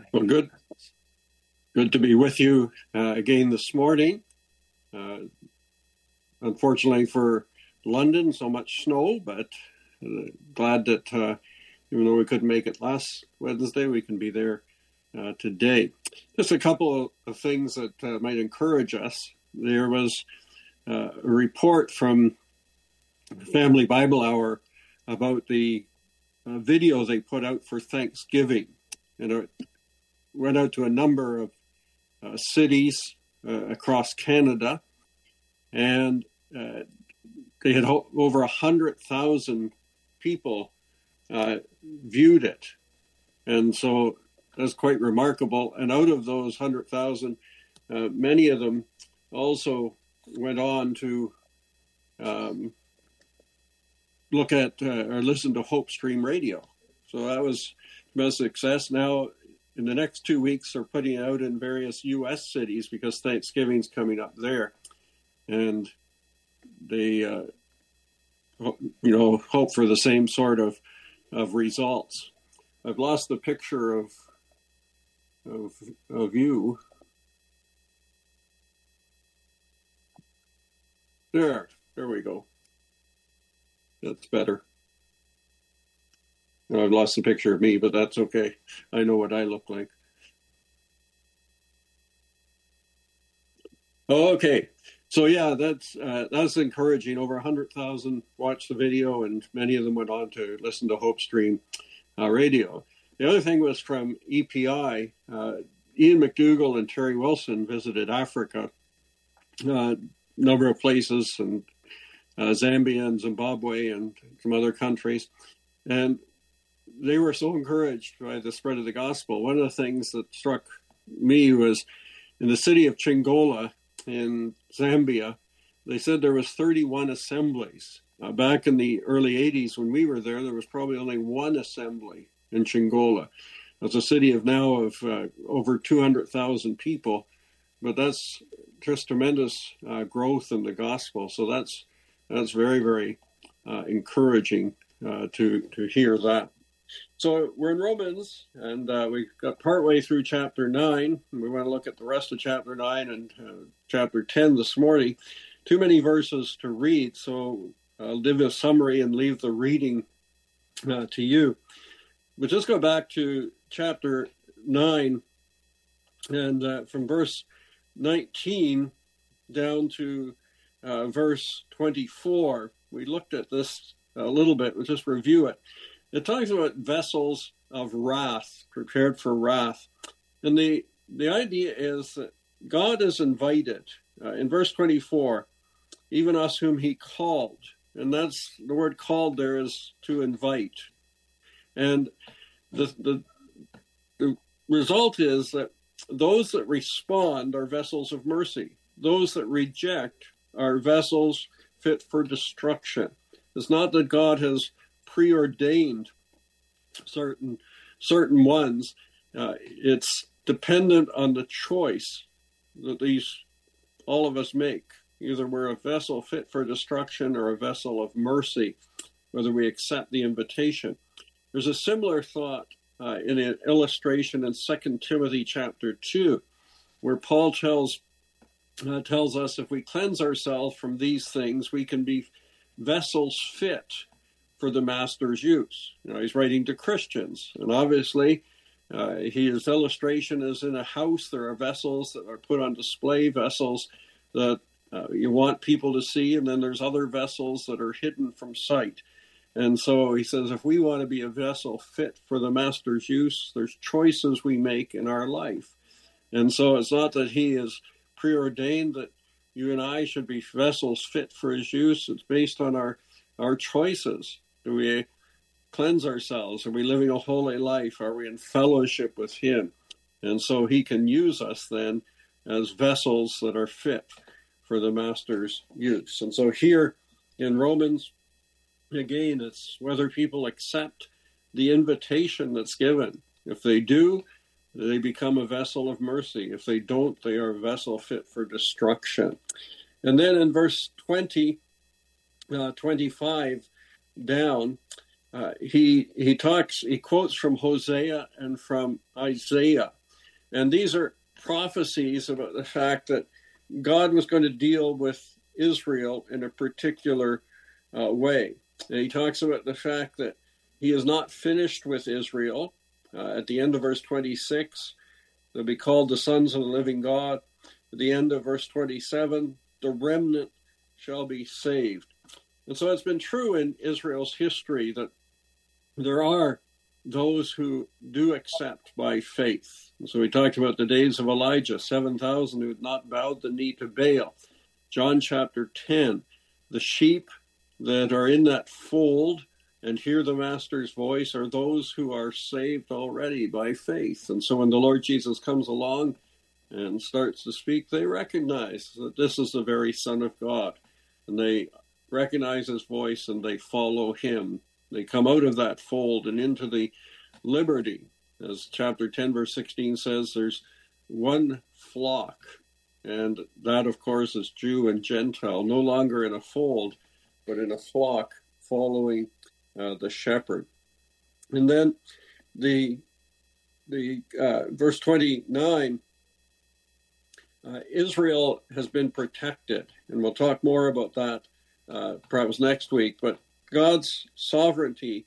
Well, good to be with you again this morning. Unfortunately for London, so much snow, but glad that even though we couldn't make it last Wednesday, we can be there today. Just a couple of things that might encourage us. There was a report from Family Bible Hour about the video they put out for Thanksgiving. And it went out to a number of cities across Canada, and they had over 100,000 people viewed it. And so that's quite remarkable. And out of those 100,000, many of them also went on to look at or listen to Hope Stream Radio. So that was a success. Now, in the next 2 weeks, they're putting it out in various U.S. cities because Thanksgiving's coming up there. And they, hope for the same sort of results. I've lost the picture of you. There we go. That's better. I've lost the picture of me, but that's okay. I know what I look like. Okay. So yeah, that's encouraging. Over 100,000 watched the video, and many of them went on to listen to Hope Stream Radio. The other thing was from EPI. Ian McDougall and Terry Wilson visited Africa, a number of places, and Zambia and Zimbabwe and some other countries. And they were so encouraged by the spread of the gospel. One of the things that struck me was in the city of Chingola in Zambia, they said there was 31 assemblies. Back in the early 80s when we were there was probably only one assembly in Chingola. It's a city of over 200,000 people, but that's just tremendous growth in the gospel. So that's very, very encouraging to hear that. So we're in Romans, and we got partway through chapter 9. And we want to look at the rest of chapter 9 and chapter 10 this morning. Too many verses to read, so I'll give a summary and leave the reading to you. But just go back to chapter 9, and from verse 19 down to verse 24. We looked at this a little bit. We'll just review it. It talks about vessels of wrath, prepared for wrath. And the idea is that God is invited. In verse 24, even us whom he called. And that's the word called there is to invite. And the result is that those that respond are vessels of mercy. Those that reject are vessels fit for destruction. It's not that God has preordained certain ones. It's dependent on the choice that all of us make. Either we're a vessel fit for destruction or a vessel of mercy, whether we accept the invitation. There's a similar thought in an illustration in 2 Timothy chapter 2, where Paul tells us if we cleanse ourselves from these things, we can be vessels fit for the master's use. He's writing to Christians, and obviously his illustration is in a house. There are vessels that are put on display, vessels that you want people to see, and then there's other vessels that are hidden from sight. And so he says if we want to be a vessel fit for the master's use, there's choices we make in our life. And so it's not that he is preordained that you and I should be vessels fit for his use. It's based on our choices. Do we cleanse ourselves? Are we living a holy life? Are we in fellowship with him? And so he can use us then as vessels that are fit for the master's use. And so here in Romans, again, it's whether people accept the invitation that's given. If they do, they become a vessel of mercy. If they don't, they are a vessel fit for destruction. And then in verse 25 down, he quotes from Hosea and from Isaiah. And these are prophecies about the fact that God was going to deal with Israel in a particular way. And he talks about the fact that he is not finished with Israel. At the end of verse 26, they'll be called the sons of the living God. At the end of verse 27, the remnant shall be saved. And so it's been true in Israel's history that there are those who do accept by faith. And so we talked about the days of Elijah, 7,000 who had not bowed the knee to Baal. John chapter 10, the sheep that are in that fold and hear the master's voice are those who are saved already by faith. And so when the Lord Jesus comes along and starts to speak, they recognize that this is the very Son of God. And they recognize his voice and they follow him. They come out of that fold and into the liberty. As chapter 10, verse 16 says, there's one flock. And that, of course, is Jew and Gentile, no longer in a fold, but in a flock following the shepherd. And then the verse 29, Israel has been protected. And we'll talk more about that perhaps next week. But God's sovereignty,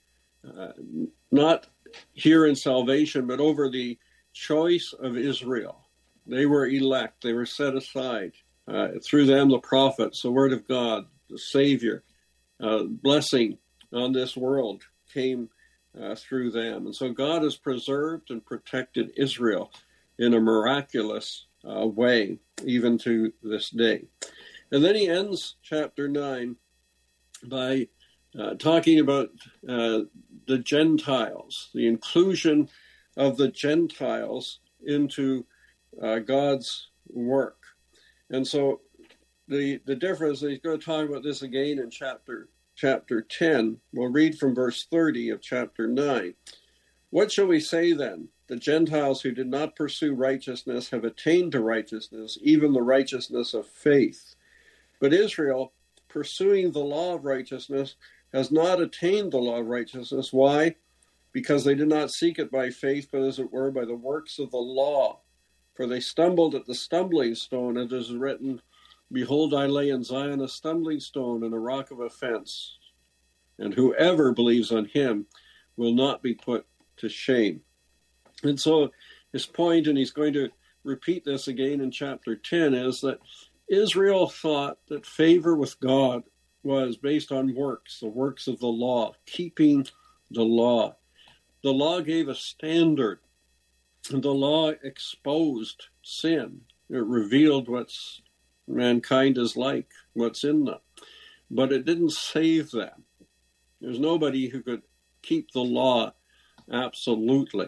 not here in salvation, but over the choice of Israel. They were elect. They were set aside. Through them, the prophets, the word of God, the Savior, blessing on this world came through them. And so God has preserved and protected Israel in a miraculous way, even to this day. And then he ends chapter 9 by talking about the Gentiles, the inclusion of the Gentiles into God's work. And so the difference, he's going to talk about this again in chapter 10. We'll read from verse 30 of chapter 9. What shall we say then? The Gentiles who did not pursue righteousness have attained to righteousness, even the righteousness of faith. But Israel, pursuing the law of righteousness, has not attained the law of righteousness. Why? Because they did not seek it by faith, but as it were by the works of the law. For they stumbled at the stumbling stone, and it is written, Behold, I lay in Zion a stumbling stone and a rock of offense, and whoever believes on him will not be put to shame. And so his point, and he's going to repeat this again in chapter 10, is that Israel thought that favor with God was based on works, the works of the law, keeping the law. The law gave a standard. The law exposed sin. It revealed what mankind is like, what's in them. But it didn't save them. There's nobody who could keep the law absolutely.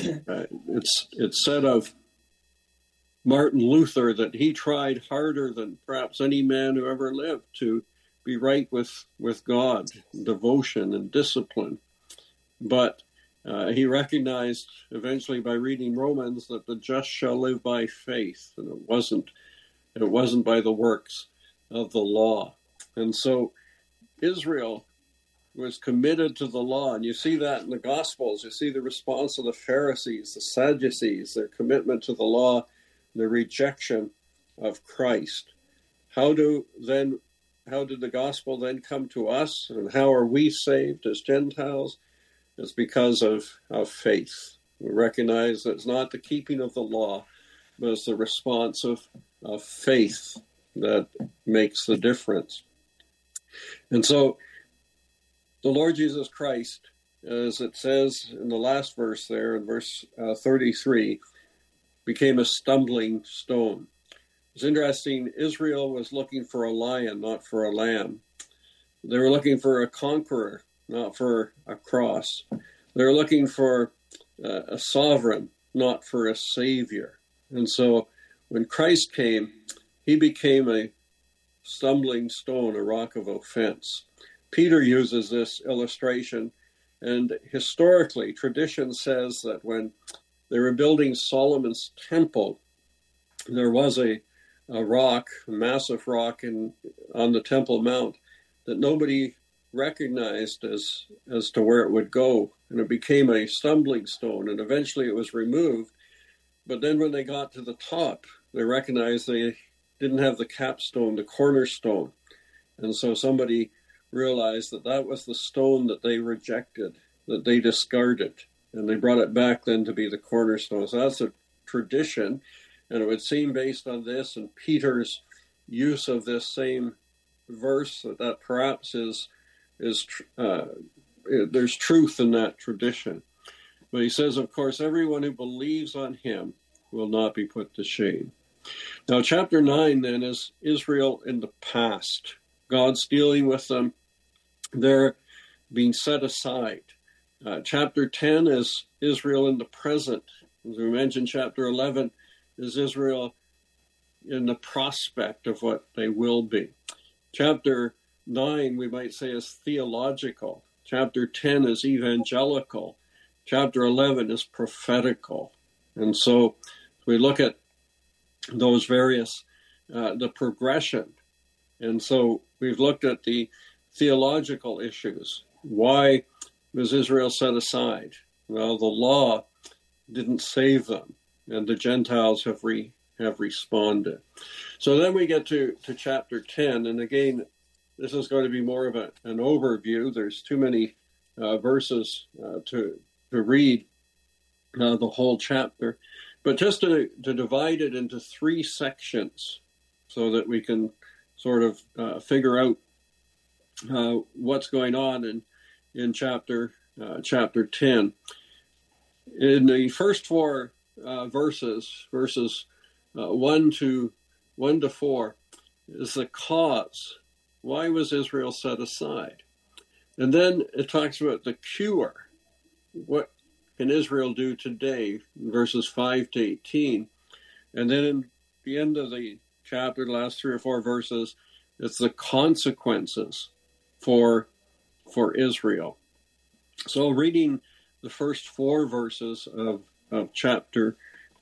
It's said of Martin Luther that he tried harder than perhaps any man who ever lived to be right with God, devotion and discipline. But he recognized eventually by reading Romans that the just shall live by faith, and it wasn't by the works of the law. And so Israel was committed to the law, and you see that in the Gospels. You see the response of the Pharisees, the Sadducees, their commitment to the law, the rejection of Christ. How did the gospel then come to us, and how are we saved as Gentiles? It's because of faith. We recognize that it's not the keeping of the law, but it's the response of faith that makes the difference. And so the Lord Jesus Christ, as it says in the last verse there, in verse 33, became a stumbling stone. It's interesting, Israel was looking for a lion, not for a lamb. They were looking for a conqueror, not for a cross. They were looking for a sovereign, not for a savior. And so when Christ came, he became a stumbling stone, a rock of offense. Peter uses this illustration, and historically, tradition says that when they were building Solomon's temple, there was a rock, a massive rock on the Temple Mount that nobody recognized as to where it would go, and it became a stumbling stone, and eventually it was removed. But then when they got to the top, they recognized they didn't have the capstone, the cornerstone. And so somebody realized that that was the stone that they rejected, that they discarded, and they brought it back then to be the cornerstone. So that's a tradition, and it would seem based on this and Peter's use of this same verse that perhaps there's truth in that tradition. But he says, of course, everyone who believes on him will not be put to shame. Now, chapter 9 then is Israel in the past. God's dealing with them. They're being set aside. Chapter 10 is Israel in the present. As we mentioned, chapter 11 is Israel in the prospect of what they will be. Chapter 9, we might say, is theological. Chapter 10 is evangelical. Chapter 11 is prophetical. And so we look at those various, the progression. And so we've looked at the theological issues. Why was Israel set aside? Well, the law didn't save them, and the Gentiles have responded. So then we get to chapter 10, and again, this is going to be more of an overview. There's too many verses to read the whole chapter, but just to divide it into three sections so that we can sort of figure out what's going on in chapter 10. In the first four verses 1 to 4, is the cause. Why was Israel set aside? And then it talks about the cure. What can Israel do today? Verses 5 to 18. And then in the end of the chapter, the last 3 or 4 verses, it's the consequences for Israel. So reading the first 4 verses of chapter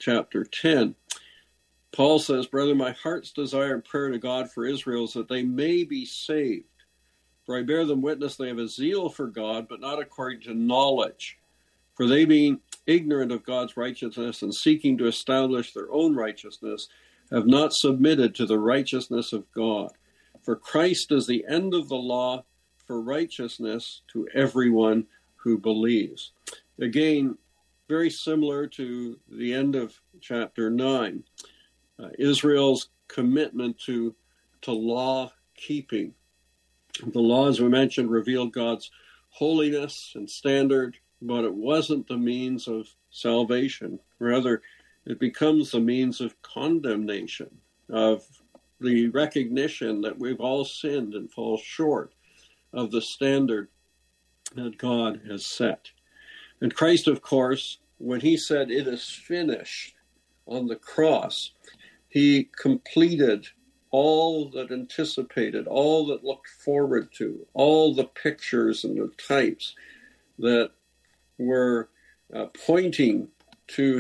10, Paul says, "Brother, my heart's desire and prayer to God for Israel is that they may be saved. For I bear them witness they have a zeal for God, but not according to knowledge. For they, being ignorant of God's righteousness and seeking to establish their own righteousness, have not submitted to the righteousness of God. For Christ is the end of the law for righteousness to everyone who believes." Again, very similar to the end of chapter 9. Israel's commitment to law keeping. The law, as we mentioned, revealed God's holiness and standard, but it wasn't the means of salvation. Rather, it becomes the means of condemnation, of the recognition that we've all sinned and fall short of the standard that God has set. And Christ, of course, when he said, "It is finished," on the cross, he completed all that anticipated, all that looked forward to, all the pictures and the types that were pointing to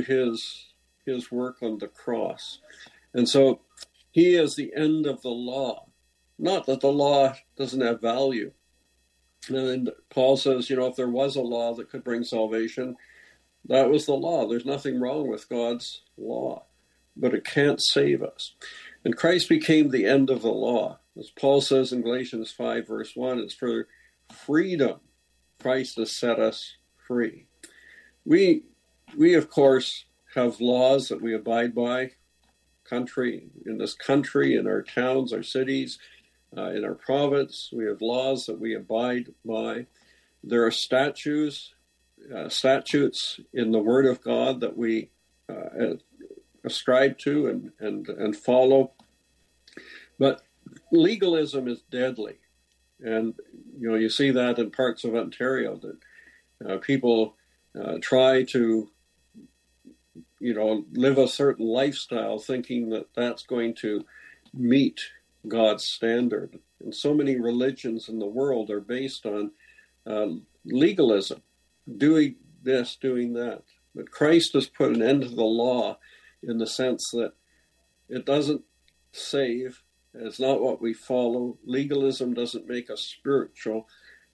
his work on the cross. And so he is the end of the law. Not that the law doesn't have value. And Paul says, if there was a law that could bring salvation, that was the law. There's nothing wrong with God's law, but it can't save us. And Christ became the end of the law. As Paul says in Galatians 5, verse 1, it's for freedom Christ has set us free. We of course, have laws that we abide by, in this country, in our towns, our cities, in our province. We have laws that we abide by. There are statutes in the Word of God that we ascribe to and follow. But legalism is deadly. And, you see that in parts of Ontario, that people try to, live a certain lifestyle thinking that that's going to meet God's standard. And so many religions in the world are based on legalism, doing this, doing that. But Christ has put an end to the law in the sense that it doesn't save. It's not what we follow. Legalism doesn't make us spiritual.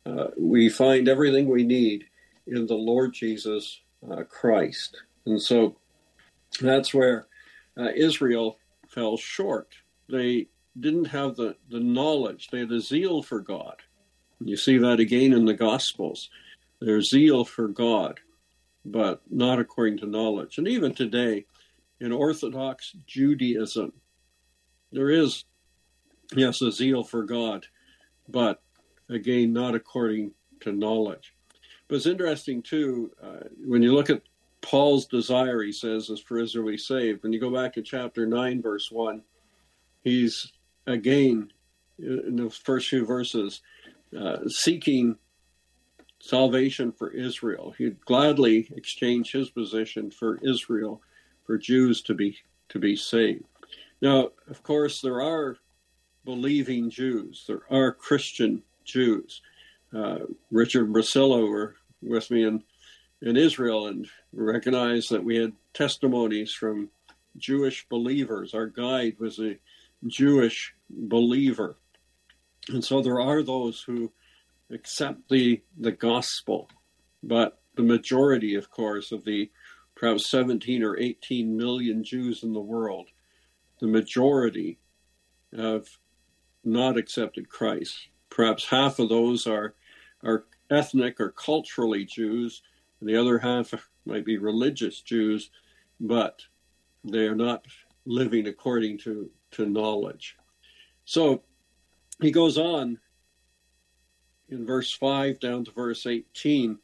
we find everything we need in the Lord Jesus Christ. And so that's where Israel fell short. They didn't have the knowledge. They had a zeal for God. You see that again in the Gospels. Their zeal for God, but not according to knowledge. And even today, in Orthodox Judaism, there is, yes, a zeal for God, but again, not according to knowledge. But it's interesting, too, when you look at Paul's desire, he says, is for Israel to be saved. When you go back to chapter 9, verse 1, he's, again, in the first few verses, seeking salvation for Israel. He'd gladly exchange his position for Israel, for Jews to be saved. Now, of course, there are believing Jews. There are Christian Jews. Richard and Priscilla were with me in Israel and recognized that we had testimonies from Jewish believers. Our guide was a Jewish believer. And so there are those who accept the gospel, but the majority, of course, of the perhaps 17 or 18 million Jews in the world, the majority have not accepted Christ. Perhaps half of those are ethnic or culturally Jews, and the other half might be religious Jews, but they are not living according to knowledge. So he goes on in verse 5 down to verse 18,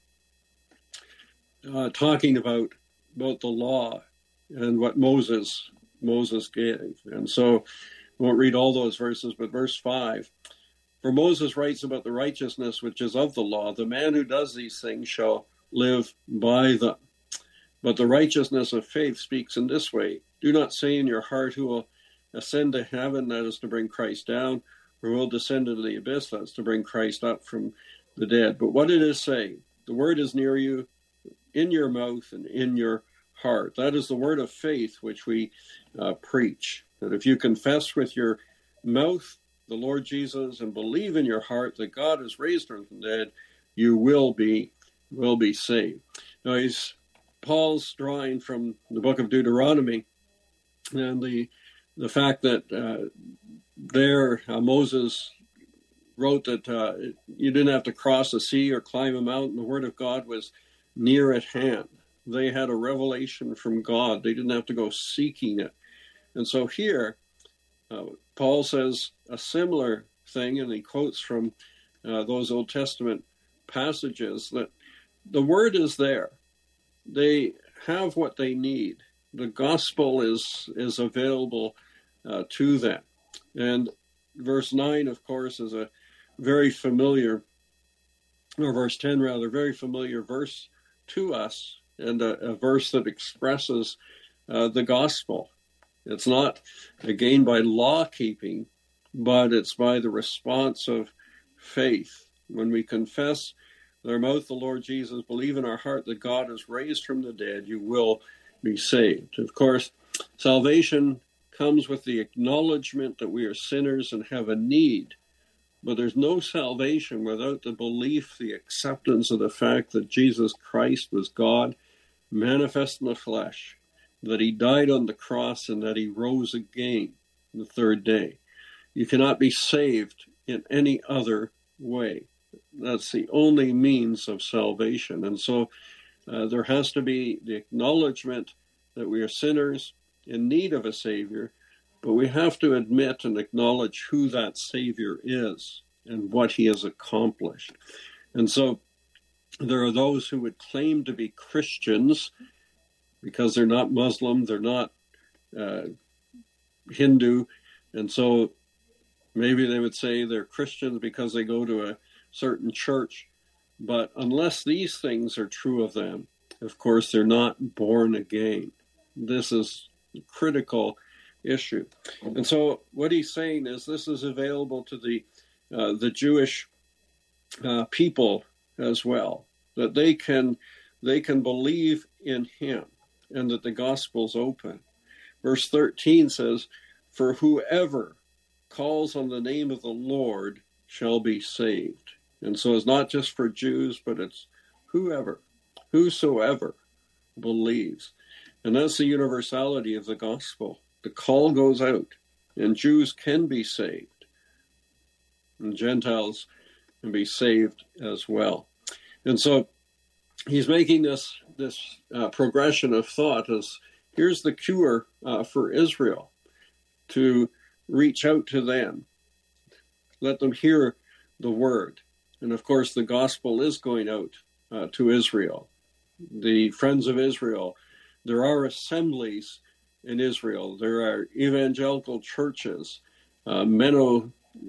talking about the law and what Moses gave. And so I won't read all those verses, but verse 5, for Moses writes about the righteousness which is of the law. The man who does these things shall live by them. But the righteousness of faith speaks in this way. Do not say in your heart, who will ascend to heaven, that is to bring Christ down, or who will descend into the abyss, that is to bring Christ up from the dead. But what it is saying, the word is near you, in your mouth and in your heart. That is the word of faith which we preach. That if you confess with your mouth the Lord Jesus and believe in your heart that God has raised him from the dead, you will be saved. Now Paul's drawing from the book of Deuteronomy and the fact that Moses wrote that you didn't have to cross a sea or climb a mountain. The word of God was near at hand. They had a revelation from God. They didn't have to go seeking it. And so here, Paul says a similar thing, and he quotes from those Old Testament passages that the word is there. They have what they need. The gospel is available to them. And verse 9, of course, is a very familiar, or verse 10 rather, very familiar verse to us, and a verse that expresses the gospel. It's not, again, by law keeping, but it's by the response of faith. When we confess with our mouth the Lord Jesus, believe in our heart that God is raised from the dead, you will be saved. Of course, salvation comes with the acknowledgement that we are sinners and have a need. But there's no salvation without the belief, the acceptance of the fact that Jesus Christ was God, manifest in the flesh, that he died on the cross and that he rose again the third day. You cannot be saved in any other way. That's the only means of salvation. And so there has to be the acknowledgement that we are sinners in need of a Savior, but we have to admit and acknowledge who that Savior is and what he has accomplished. And so there are those who would claim to be Christians because they're not Muslim, they're not Hindu, and so maybe they would say they're Christians because they go to a certain church. But unless these things are true of them, of course, they're not born again. This is a critical issue. And so what he's saying is this is available to the Jewish people as well, that they can believe in him and that the gospel's open. Verse 13 says, for whoever calls on the name of the Lord shall be saved. And so it's not just for Jews, but it's whosoever believes. And that's the universality of the gospel. The call goes out, and Jews can be saved, and Gentiles can be saved as well. And so he's making this progression of thought as here's the cure for Israel, to reach out to them, let them hear the word. And of course, the gospel is going out to Israel. The Friends of Israel, there are assemblies in Israel. There are evangelical churches. Zvi's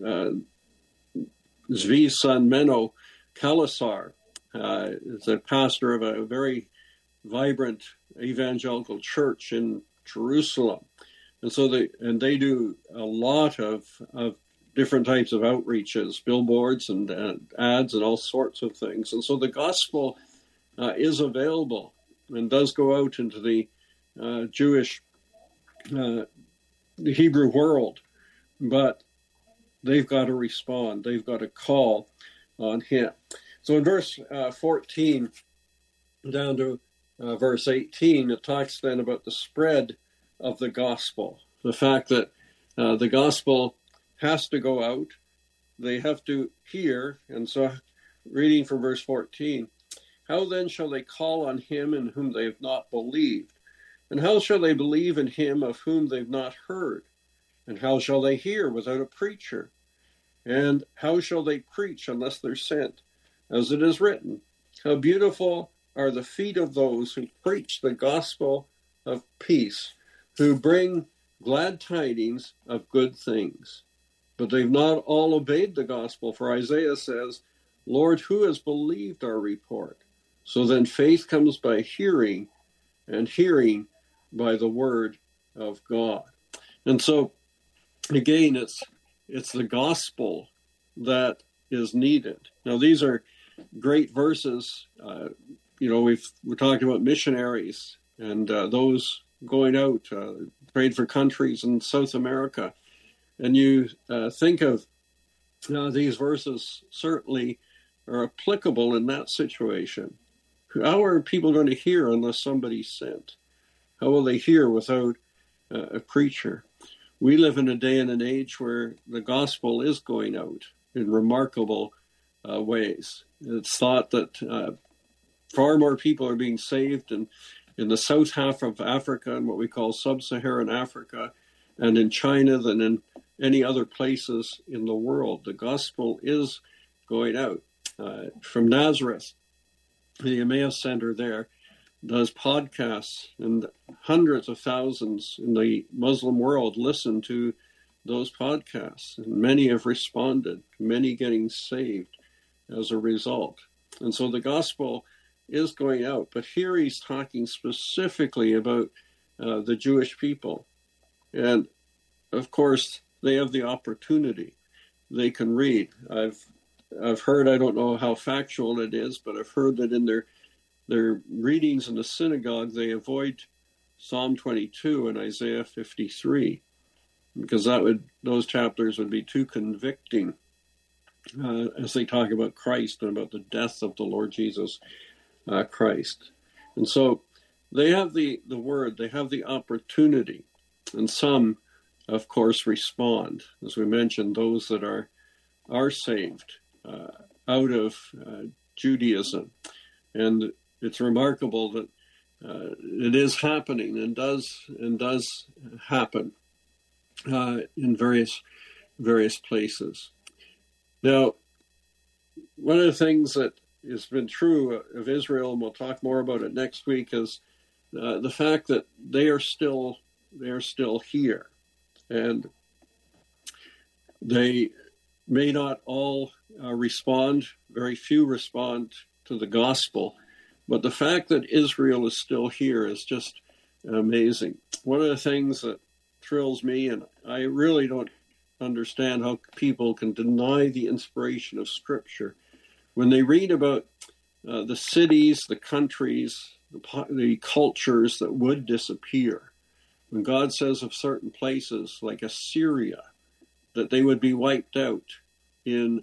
son, Menno Kalasar, is a pastor of a very vibrant evangelical church in Jerusalem. And so they do a lot of different types of outreaches, billboards and ads and all sorts of things. And so the gospel is available and does go out into the Jewish, the Hebrew world. But they've got to respond. They've got to call on him. So in verse 14 down to verse 18, it talks then about the spread of the gospel, the fact that the gospel has to go out, they have to hear. And so reading from verse 14, how then shall they call on him in whom they have not believed? And how shall they believe in him of whom they've not heard? And how shall they hear without a preacher? And how shall they preach unless they're sent? As it is written, how beautiful are the feet of those who preach the gospel of peace, who bring glad tidings of good things. But they've not all obeyed the gospel, for Isaiah says, Lord, who has believed our report? So then faith comes by hearing, and hearing by the word of God. And so, again, it's the gospel that is needed. Now, these are great verses. We're talking about missionaries and those going out, prayed for countries in South America. And you think of these verses certainly are applicable in that situation. How are people going to hear unless somebody's sent? How will they hear without a preacher? We live in a day and an age where the gospel is going out in remarkable ways. It's thought that far more people are being saved in the south half of Africa and what we call sub-Saharan Africa and in China than in any other places in the world. The gospel is going out. From Nazareth, the Emmaus Center there does podcasts, and hundreds of thousands in the Muslim world listen to those podcasts, and many have responded, many getting saved as a result. And so the gospel is going out, but here he's talking specifically about the Jewish people. And of course, they have the opportunity. They can read. I've heard, I don't know how factual it is, but I've heard that in their readings in the synagogue, they avoid Psalm 22 and Isaiah 53, because those chapters would be too convicting as they talk about Christ and about the death of the Lord Jesus Christ. And so they have the word, they have the opportunity, and some, of course, respond. As we mentioned, those that are saved out of Judaism. And it's remarkable that it is happening and does happen in various places. Now, one of the things that has been true of Israel, and we'll talk more about it next week, is the fact that they are still here, and they may not all respond. Very few respond to the gospel, but the fact that Israel is still here is just amazing. One of the things that thrills me, and I really don't understand how people can deny the inspiration of Scripture, when they read about the cities, the countries, the cultures that would disappear. When God says of certain places like Assyria that they would be wiped out in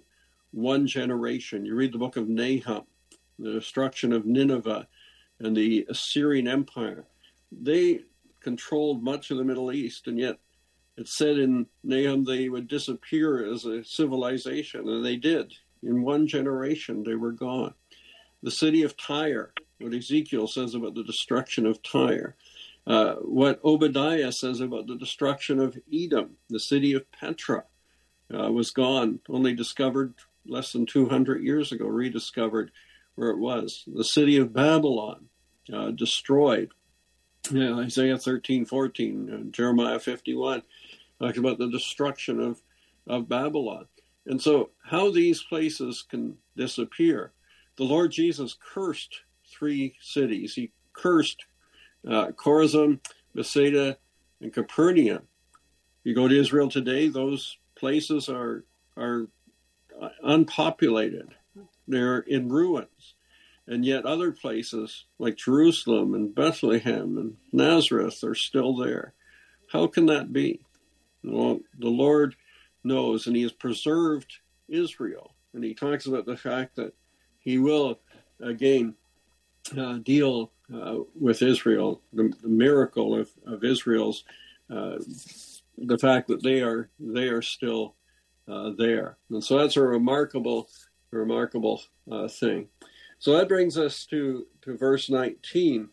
one generation. You read the book of Nahum, the destruction of Nineveh and the Assyrian Empire. They controlled much of the Middle East, and yet it said in Nahum they would disappear as a civilization, and they did. In one generation, they were gone. The city of Tyre, what Ezekiel says about the destruction of Tyre, what Obadiah says about the destruction of Edom, the city of Petra, was gone, only discovered less than 200 years ago, rediscovered where it was. The city of Babylon, destroyed. Isaiah 13:14, Jeremiah 51, talks about the destruction of Babylon. And so how these places can disappear. The Lord Jesus cursed 3 cities. He cursed Chorazin, Bethsaida, and Capernaum. You go to Israel today, those places are unpopulated. They're in ruins. And yet other places like Jerusalem and Bethlehem and Nazareth are still there. How can that be? Well, the Lord knows, and he has preserved Israel. And he talks about the fact that he will, again, deal with Israel, the miracle of Israel's, the fact that they are still there. And so that's a remarkable thing. So that brings us to verse 19,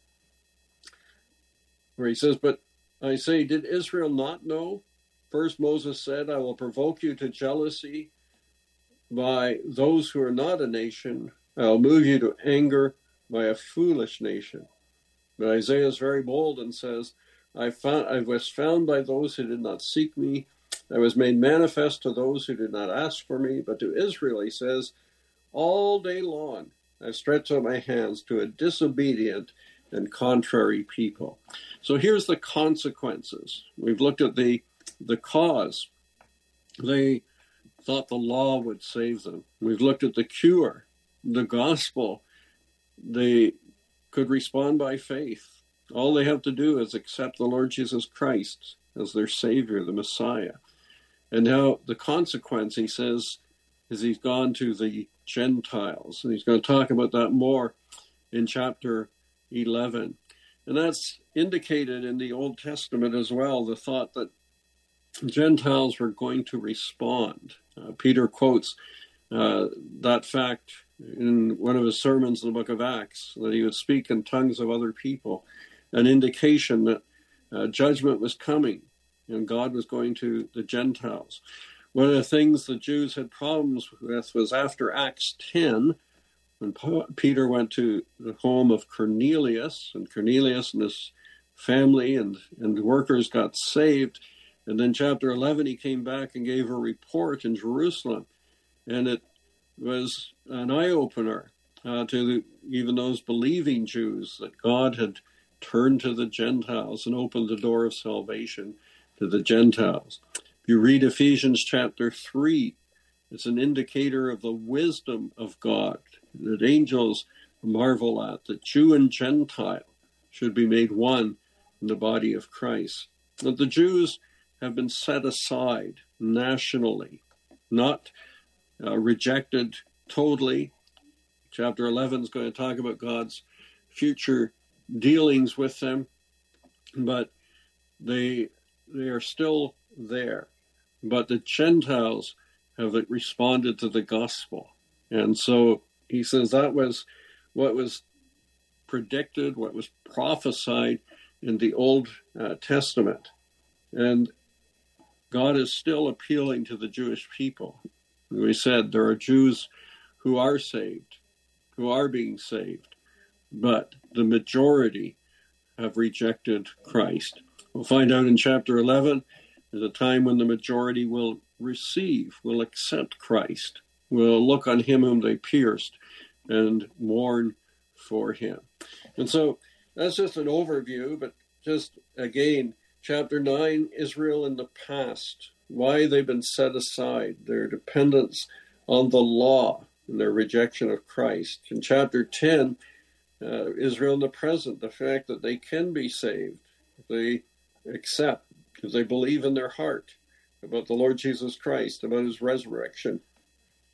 where he says, "But I say, did Israel not know? First Moses said, I will provoke you to jealousy by those who are not a nation. I'll move you to anger by a foolish nation." But Isaiah is very bold and says, I was found by those who did not seek me. I was made manifest to those who did not ask for me. But to Israel, he says, all day long I've stretched out my hands to a disobedient and contrary people. So here's the consequences. We've looked at the cause. They thought the law would save them. We've looked at the cure, the gospel. They could respond by faith. All they have to do is accept the Lord Jesus Christ as their Savior, the Messiah. And now the consequence, he says, is he's gone to the Gentiles. And he's going to talk about that more in chapter 11. And that's indicated in the Old Testament as well, the thought that Gentiles were going to respond. Peter quotes that fact in one of his sermons in the book of Acts, that he would speak in tongues of other people, an indication that judgment was coming and God was going to the Gentiles. One of the things the Jews had problems with was after Acts 10, when Peter went to the home of Cornelius, and Cornelius and his family and workers got saved. And then chapter 11, he came back and gave a report in Jerusalem. And it was an eye-opener to even those believing Jews that God had turned to the Gentiles and opened the door of salvation to the Gentiles. If you read Ephesians chapter 3, it's an indicator of the wisdom of God that angels marvel at, that Jew and Gentile should be made one in the body of Christ. That the Jews have been set aside nationally, not rejected totally. Chapter 11 is going to talk about God's future dealings with them, but they are still there. But the Gentiles have responded to the gospel. And so he says that was what was predicted, what was prophesied in the Old Testament. And God is still appealing to the Jewish people. We said there are Jews who are saved, who are being saved, but the majority have rejected Christ. We'll find out in chapter 11, there's a time when the majority will receive, will accept Christ, will look on him whom they pierced and mourn for him. And so that's just an overview, but just again, chapter 9, Israel in the past, why they've been set aside, their dependence on the law and their rejection of Christ. In chapter 10, Israel in the present, the fact that they can be saved, they accept, because they believe in their heart about the Lord Jesus Christ, about his resurrection,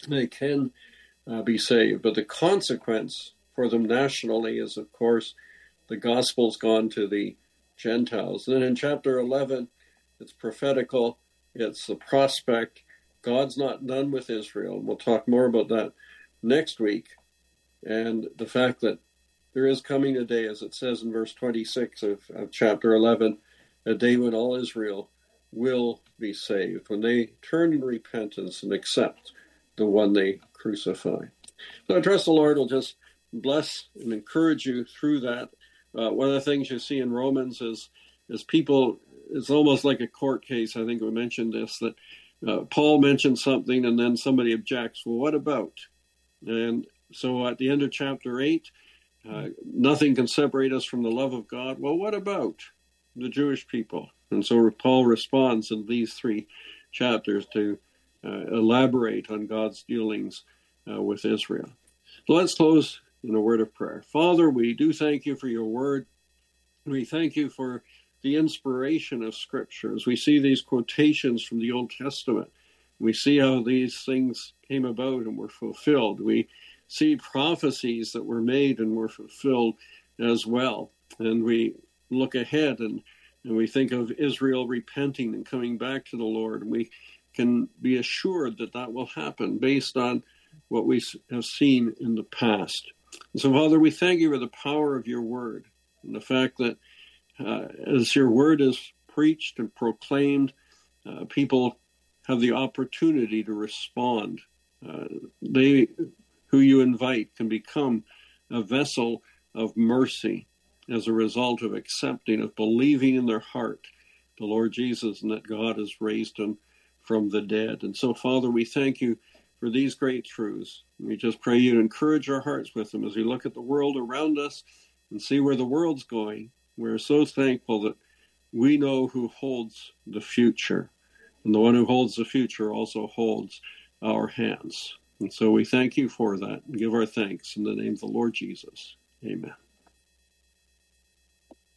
they can be saved. But the consequence for them nationally is, of course, the gospel's gone to the Gentiles. Then in chapter 11, it's prophetical. It's the prospect. God's not done with Israel. We'll talk more about that next week. And the fact that there is coming a day, as it says in verse 26 of chapter 11, a day when all Israel will be saved, when they turn in repentance and accept the one they crucify. So I trust the Lord will just bless and encourage you through that. One of the things you see in Romans is people, it's almost like a court case. I think we mentioned this, that Paul mentioned something and then somebody objects. Well, what about? And so at the end of chapter 8, nothing can separate us from the love of God. Well, what about the Jewish people? And so Paul responds in these 3 chapters to elaborate on God's dealings with Israel. So let's close in a word of prayer. Father, we do thank you for your word. We thank you for the inspiration of Scripture. As we see these quotations from the Old Testament, we see how these things came about and were fulfilled. We see prophecies that were made and were fulfilled as well. And we look ahead and we think of Israel repenting and coming back to the Lord. And we can be assured that that will happen based on what we have seen in the past. And so, Father, we thank you for the power of your word and the fact that as your word is preached and proclaimed, people have the opportunity to respond. They who you invite can become a vessel of mercy as a result of accepting, of believing in their heart the Lord Jesus and that God has raised him from the dead. And so, Father, we thank you for these great truths. We just pray you to encourage our hearts with them as we look at the world around us and see where the world's going. We're so thankful that we know who holds the future. And the one who holds the future also holds our hands. And so we thank you for that and give our thanks in the name of the Lord Jesus. Amen.